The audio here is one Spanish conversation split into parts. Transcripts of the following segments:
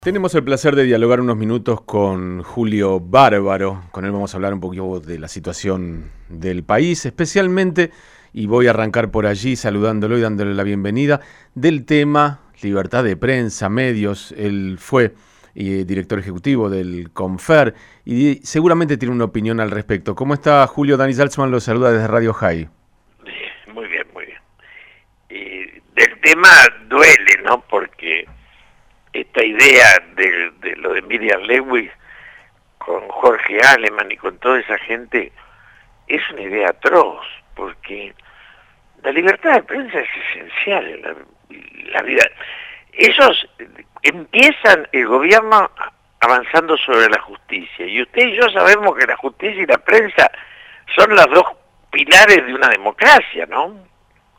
Tenemos el placer de dialogar unos minutos con Julio Bárbaro. Con él vamos a hablar un poquito de la situación del país, especialmente, y voy a arrancar por allí saludándolo y dándole la bienvenida, del tema libertad de prensa, medios. Él fue director ejecutivo del Confer y seguramente tiene una opinión al respecto. ¿Cómo está, Julio? Dani Salzman lo saluda desde Radio High. Muy bien, muy bien. Del tema duele, ¿no? Porque esta idea de lo de Miriam Lewis con Jorge Aleman y con toda esa gente es una idea atroz, porque la libertad de prensa es esencial en la vida. Ellos empiezan el gobierno avanzando sobre la justicia, y usted y yo sabemos que la justicia y la prensa son los dos pilares de una democracia, ¿no?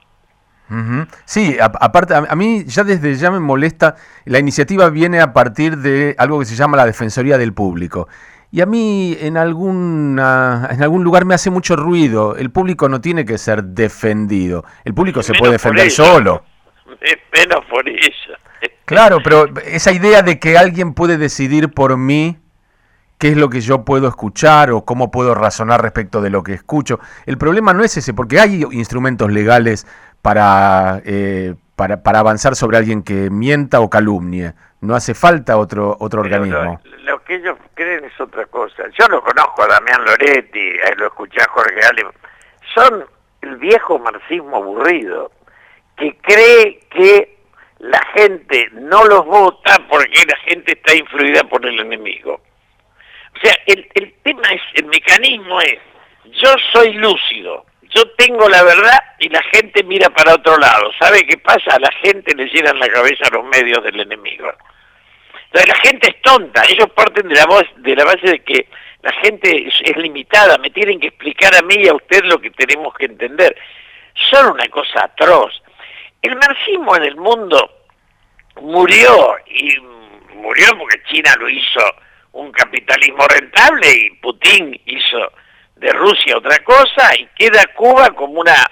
Sí, aparte, a mí ya desde ya me molesta, la iniciativa viene a partir de algo que se llama la Defensoría del Público. Y a mí en algún lugar me hace mucho ruido. El público no tiene que ser defendido. El público se puede defender solo. Menos por eso. Claro, pero esa idea de que alguien puede decidir por mí qué es lo que yo puedo escuchar o cómo puedo razonar respecto de lo que escucho. El problema no es ese, porque hay instrumentos legales para avanzar sobre alguien que mienta o calumnie. No hace falta otro organismo. Lo que ellos creen es otra cosa. Yo no conozco a Damián Loretti, lo escuché a Jorge Aleman. Son el viejo marxismo aburrido, que cree que la gente no los vota porque la gente está influida por el enemigo. O sea, el tema es, el mecanismo es, yo soy lúcido, yo tengo la verdad y la gente mira para otro lado. ¿Sabe qué pasa? A la gente le llenan la cabeza a los medios del enemigo. Entonces la gente es tonta, ellos parten de la base de que la gente es limitada, me tienen que explicar a mí y a usted lo que tenemos que entender. Son una cosa atroz. El marxismo en el mundo murió, y murió porque China lo hizo un capitalismo rentable y Putin hizo de Rusia otra cosa, y queda Cuba como una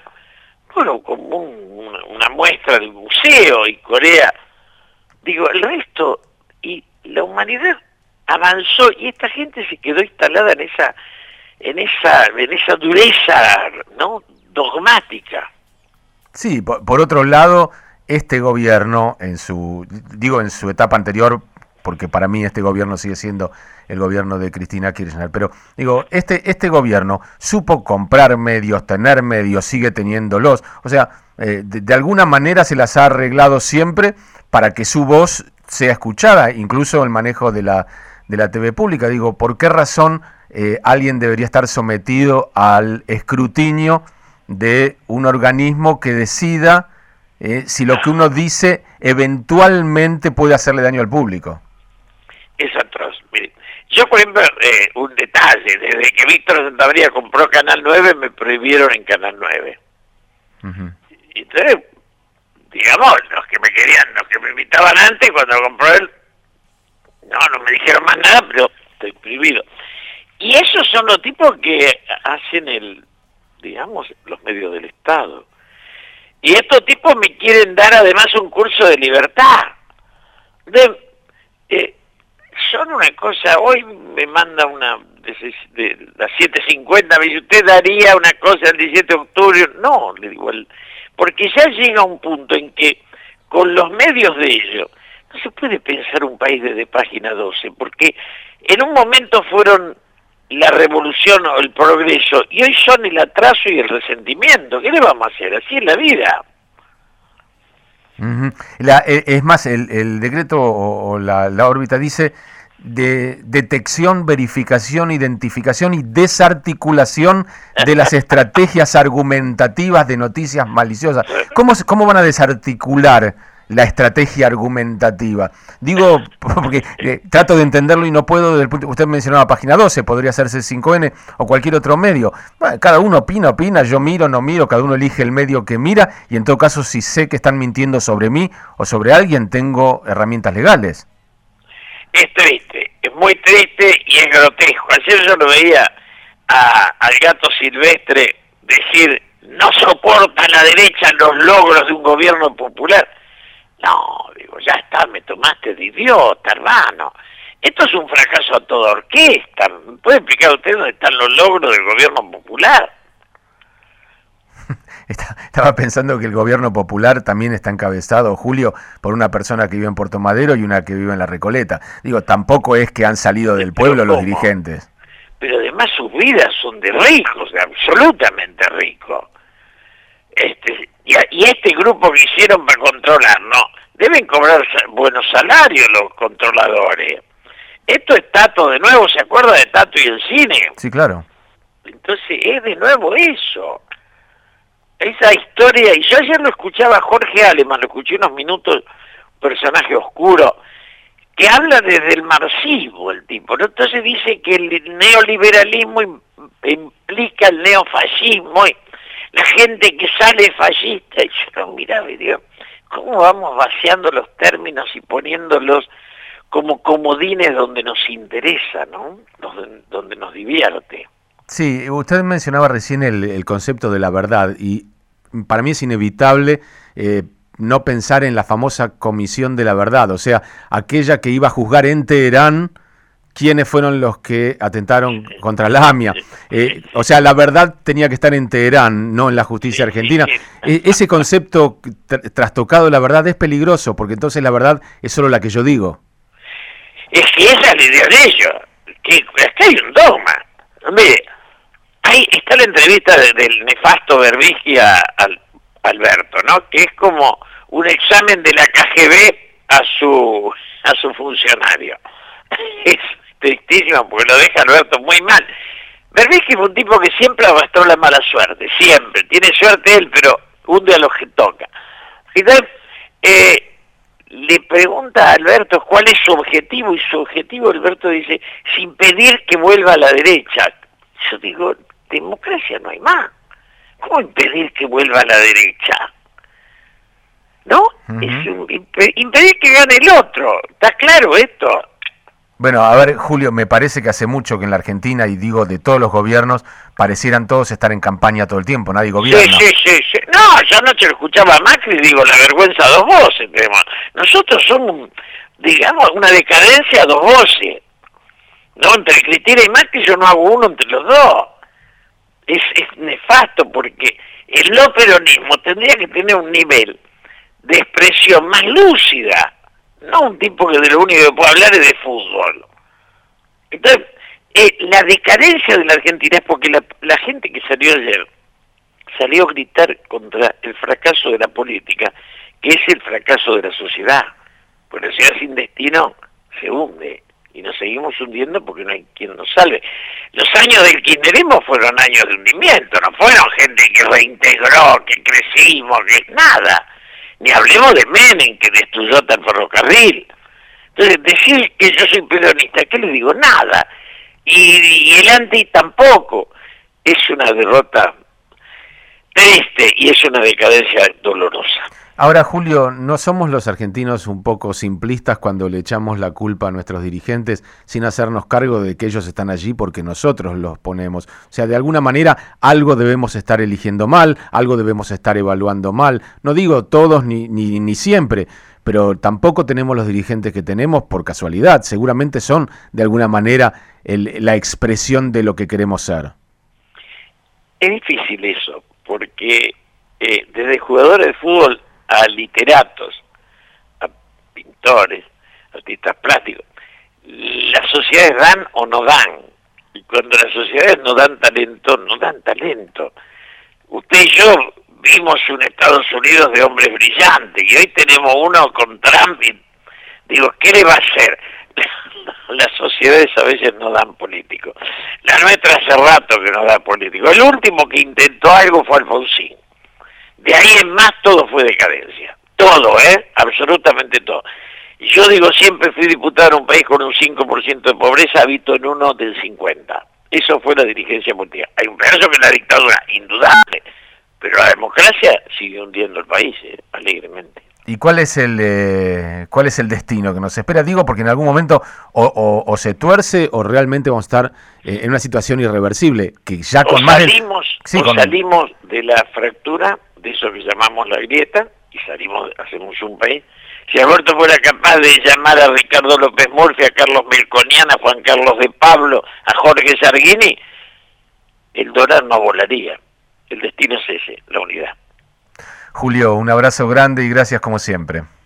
muestra del museo, y Corea. Digo, el resto, y la humanidad avanzó y esta gente se quedó instalada en esa dureza, ¿no?, dogmática. Sí, por otro lado, este gobierno en su etapa anterior, porque para mí este gobierno sigue siendo el gobierno de Cristina Kirchner, pero digo, este gobierno supo comprar medios, tener medios, sigue teniéndolos, o sea, de alguna manera se las ha arreglado siempre para que su voz sea escuchada, incluso el manejo de la TV pública. Digo, ¿por qué razón alguien debería estar sometido al escrutinio de un organismo que decida si lo que uno dice eventualmente puede hacerle daño al público? Es atroz. Mire, yo, por ejemplo, un detalle, desde que Víctor Santander compró Canal 9, me prohibieron en Canal 9. Uh-huh. Entonces, digamos, los que me invitaban antes, cuando lo compró él, no me dijeron más nada, pero estoy prohibido. Y esos son los tipos que hacen los medios del Estado. Y estos tipos me quieren dar además un curso de libertad. Son una cosa, hoy me manda una de las 7:50, me dice, ¿usted daría una cosa el 17 de octubre? No, le digo, porque ya llega un punto en que con los medios de ellos no se puede pensar un país desde página 12, porque en un momento fueron la revolución o el progreso, y hoy son el atraso y el resentimiento. ¿Qué le vamos a hacer? Así es la vida. Uh-huh. Es más, el decreto o la órbita dice de detección, verificación, identificación y desarticulación de las estrategias argumentativas de noticias maliciosas. ¿Cómo van a desarticular la estrategia argumentativa? Digo, porque trato de entenderlo y no puedo, desde el punto, usted mencionaba Página 12, podría hacerse 5N o cualquier otro medio. Bueno, cada uno opina, yo miro, no miro, cada uno elige el medio que mira, y en todo caso, si sé que están mintiendo sobre mí o sobre alguien, tengo herramientas legales. Es triste, es muy triste y es grotesco. Ayer yo lo veía al Gato Silvestre decir, no soporta a la derecha los logros de un gobierno popular. No, digo, digo, ya está, me tomaste de idiota, hermano. Esto es un fracaso a toda orquesta. ¿Me puede explicar usted dónde están los logros del gobierno popular? Estaba pensando que el gobierno popular también está encabezado, Julio, por una persona que vive en Puerto Madero y una que vive en La Recoleta. Digo, tampoco es que han salido del pueblo los dirigentes. Pero además sus vidas son de ricos, de absolutamente ricos. Y este grupo que hicieron para controlar, no, deben cobrar buenos salarios los controladores. Esto es Tato de nuevo, ¿se acuerda de Tato y el cine? Sí, claro. Entonces es de nuevo eso. Esa historia, y yo ayer lo escuchaba a Jorge Aleman, lo escuché unos minutos, un personaje oscuro, que habla desde el marxismo el tipo, ¿no? Entonces dice que el neoliberalismo implica el neofascismo, y la gente que sale fascista, y yo lo miraba y digo, ¿cómo vamos vaciando los términos y poniéndolos como comodines donde nos interesa, ¿no? Donde nos divierte? Sí, usted mencionaba recién el concepto de la verdad y para mí es inevitable no pensar en la famosa comisión de la verdad, o sea, aquella que iba a juzgar en Teherán quiénes fueron los que atentaron contra la AMIA. O sea, la verdad tenía que estar en Teherán, no en la justicia argentina. Ese concepto trastocado de la verdad es peligroso, porque entonces la verdad es solo la que yo digo. Es que esa es la idea de ellos, que acá hay un dogma. Mire, ahí está la entrevista del nefasto Berbisky a Alberto, ¿no? Que es como un examen de la KGB a su funcionario. Es tristísimo porque lo deja Alberto muy mal. Berbisky fue un tipo que siempre arrastró la mala suerte, siempre. Tiene suerte él, pero hunde a los que toca. Entonces, le pregunta a Alberto cuál es su objetivo, y su objetivo, Alberto dice, sin pedir que vuelva a la derecha. Yo digo, democracia no hay más. ¿Cómo impedir que vuelva a la derecha? ¿No? Es impedir que gane el otro. ¿Está claro esto? Bueno, a ver, Julio, me parece que hace mucho que en la Argentina, y digo de todos los gobiernos, parecieran todos estar en campaña todo el tiempo, nadie gobierna. Sí. No, yo anoche lo escuchaba a Macri y digo, la vergüenza a dos voces tenemos. Nosotros somos, digamos, una decadencia a dos voces. No, entre Cristina y Macri yo no hago uno entre los dos. Es nefasto porque el no peronismo tendría que tener un nivel de expresión más lúcida. No un tipo que de lo único que puede hablar es de fútbol. Entonces, la decadencia de la Argentina es porque la gente que salió ayer salió a gritar contra el fracaso de la política, que es el fracaso de la sociedad. Porque la sociedad sin destino se hunde y nos seguimos hundiendo porque no hay quien nos salve. Los años del kirchnerismo fueron años de hundimiento, no fueron gente que reintegró, que crecimos, que nada. Ni hablemos de Menem, que destruyó hasta el ferrocarril. Entonces, decir que yo soy peronista, ¿qué le digo? Nada. Y el anti tampoco. Es una derrota triste y es una decadencia dolorosa. Ahora, Julio, ¿no somos los argentinos un poco simplistas cuando le echamos la culpa a nuestros dirigentes sin hacernos cargo de que ellos están allí porque nosotros los ponemos? O sea, de alguna manera algo debemos estar eligiendo mal, algo debemos estar evaluando mal. No digo todos ni siempre, pero tampoco tenemos los dirigentes que tenemos por casualidad. Seguramente son, de alguna manera, la expresión de lo que queremos ser. Es difícil eso, porque desde jugadores de fútbol a literatos, a pintores, artistas plásticos, las sociedades dan o no dan, y cuando las sociedades no dan talento, no dan talento. Usted y yo vimos un Estados Unidos de hombres brillantes, y hoy tenemos uno con Trump, y digo, ¿qué le va a hacer? Las sociedades a veces no dan políticos. La nuestra hace rato que no da político. El último que intentó algo fue Alfonsín. De ahí en más todo fue decadencia. Todo, absolutamente todo. Yo digo, siempre fui diputado en un país con un 5% de pobreza, habito en uno del 50%. Eso fue la dirigencia política. Hay un pedazo que es la dictadura, indudable, pero la democracia sigue hundiendo el país, alegremente. ¿Y cuál es el destino que nos espera? Digo, porque en algún momento o se tuerce o realmente vamos a estar en una situación irreversible, que ya con salimos de la fractura, de eso que llamamos la grieta, y hacemos un país. Si Alberto fuera capaz de llamar a Ricardo López Murphy, a Carlos Melconian, a Juan Carlos de Pablo, a Jorge Sarguini, el dólar no volaría. El destino es ese, la unidad. Julio, un abrazo grande y gracias como siempre.